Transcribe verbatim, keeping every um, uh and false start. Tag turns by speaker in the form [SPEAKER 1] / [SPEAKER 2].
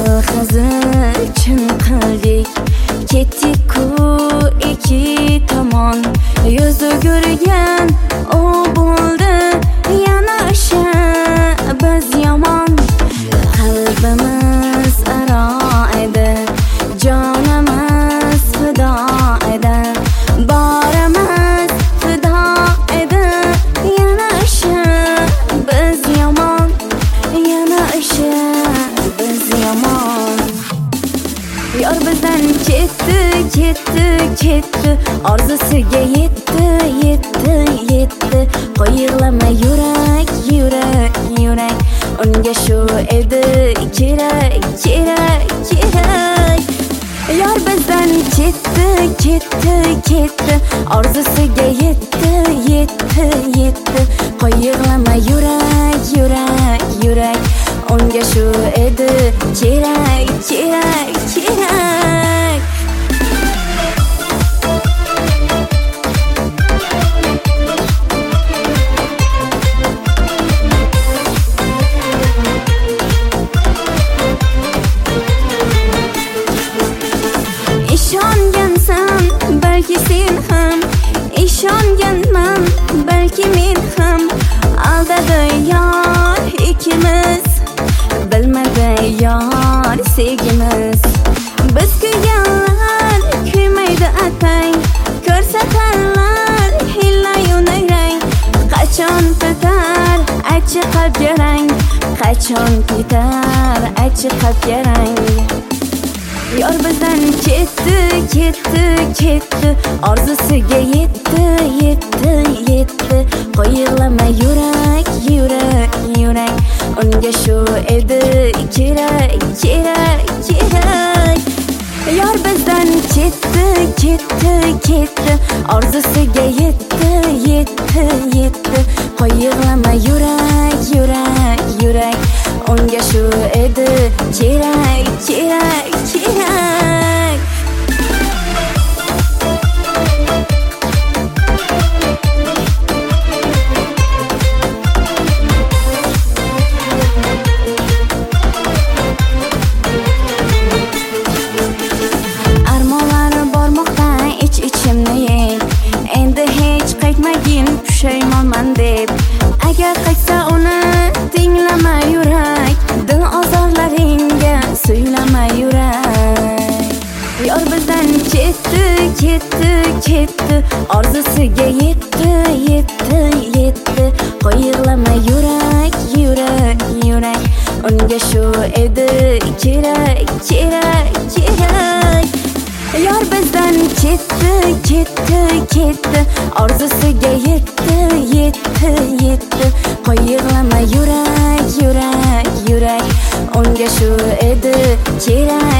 [SPEAKER 1] hazil chin qildik, ketdik-ku ikki tomon. Yuz o'girgan u bo'ldi, yana o'sha biz yomon. Qalbimiz aro edi, jonimiz fido edi, borimiz fido edi, yana o'sha biz yomon, yana o'sha biz yomon. Yor bizdan ketdi, ketdi, ketdi, orzusiga yetdi, yetdi, yetdi. Qo'yilama yurak, yurak, yurak, unga shu edi kerak, kerak, kerak. Yor bizdan ketdi, ketdi, ketdi, orzusiga yetdi, yetdi, yetdi. Qo'yilama yurak, yurak, yurak, unga shu edi kerak, kerak, kerak. Ishongansan balki sen ham, ishonganman balki men ham. Aldadi yor ikkimiz, bilmadi yor sevgimiz. Biz kuyganlar kuymaydi atang, ko'rsatarlar hiyla-yu nayrang. Qachon bitar aytchi qalbga rang, qachon bitar aytchi qalbga rang. Yor bizdan ketdi, ketdi, ketdi, orzusiga yetdi, yetdi, yetdi. Qo'yilama yurak, yurak, yurak, unga shu edi kerak, kerak, kerak. Yor bizdan ketdi, ketdi, ketdi, orzusiga yetdi, yetdi, yetdi. Qo'yilama yurak, yurak, yurak, unga shu edi kerak, kerak, kerak. Armonlar bormoqda ich-ichimni yeb, endi hech qaytmagin pushaymonman deb. Agar qaytsa uni tinglama yurak, dil ozorlaringga suylama yurak. Yor bizdan ketdi, ketdi, ketdi, orzusiga yetdi, yetdi, yetdi. Qo'yilama yurak, yurak, yurak, unga shu edi kerak, kerak, kerak. Yor bizdan ketdi, ketdi, ketdi, orzusiga yetdi, yetdi, yetdi. Qo'yilama yurak, yurak, yurak, unga shu edi kerak.